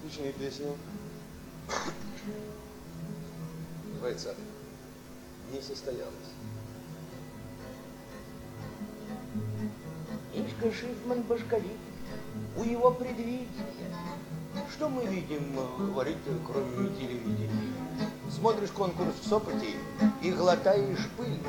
Включи песню. Называется «Не состоялось». Мишка Шифман башковит, у него предвидение. Что мы видим, говорит, кроме телевидения? Смотришь конкурс в Сопоте и глотаешь пыль,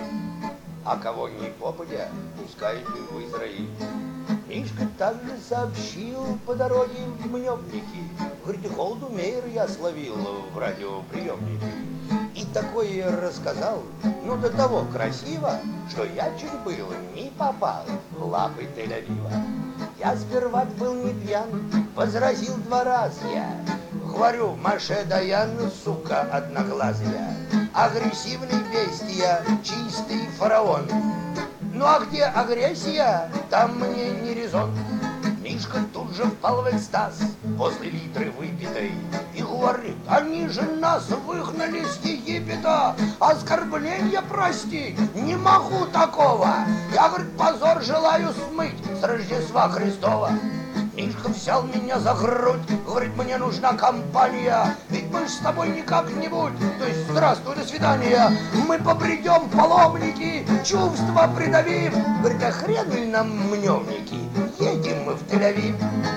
а кого ни попадя, пускай ты в Израиль. Мишка также сообщил по дороге в Мневники. Говорит, Голдумейр я словил в радиоприемнике. И такое рассказал, ну до того красиво, что я чуть было не попал в лапы Тель-Авива. Я сперва был не пьян, возразил 2 раза я. Говорю, Маше Даян, сука одноглазая, агрессивный бестия, чистый фараон. Ну а где агрессия, там мне не резон. Мишка тут же впал в экстаз после литры выпитой и говорит, они же нас выгнали с Египета, оскорбления простить не могу такого. Я, говорит, позор желаю смыть с Рождества Христова. Мишка взял меня за грудь, говорит, мне нужна компания, ведь мы ж с тобой никак-нибудь, то есть здравствуй, до свидания, мы побредем в паломники, чувства придавив. Говорит, а хрен ли нам мневники, едем мы в Тель-Авив.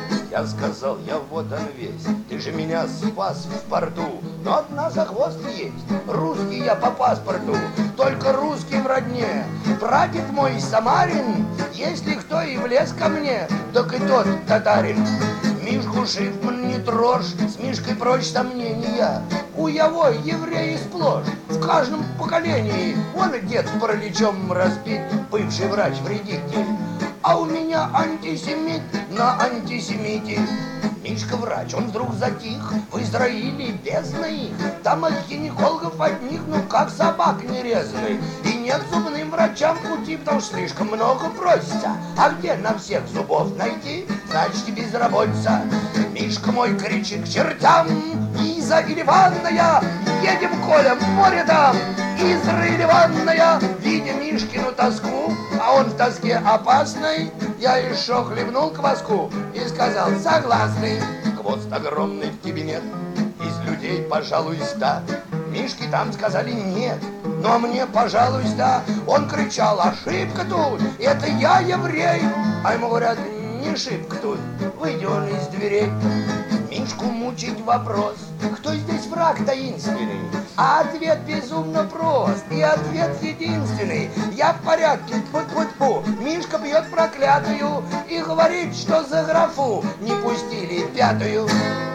Я сказал, я вот он весь, ты же меня спас в порту, но одна за хвост есть, русский я по паспорту, только русским родне. Прадед мой Самарин, если кто и влез ко мне, так и тот татарин. Мишку Шифман не трожь, с Мишкой прочь сомнения. У его евреи сплошь, в каждом поколении. Вон и дед параличом разбит, бывший врач-вредитель. А у меня антисемит на антисемите. Мишка врач, он вдруг затих, в Израиле бездна их. Там от гинекологов одних, ну как собак нерезанных. И нет зубным врачам пути, потому что слишком много просится. А где на всех зубов найти? Значит, безработица. Мишка мой кричит к чертям, Иза или ванная, едем, Коля, море там. Израиль ванная, видя Мишкину тоску, а он в тоске опасной, я еще хлебнул кваску и сказал согласный. Хвост огромный в кабинет, из людей, пожалуй, 100. Мишки там сказали нет, но мне, пожалуй, да. Он кричал, ошибка тут, это я еврей. А ему говорят, не ошибка тут, выйди он из дверей. Мишку мучить вопрос, кто здесь враг таинственный? А ответ безумно прост, и ответ единственный. Я в порядке, тьфу-тьфу-тьфу. Мишка бьет проклятую и говорит, что за графу не пустили 5-ю.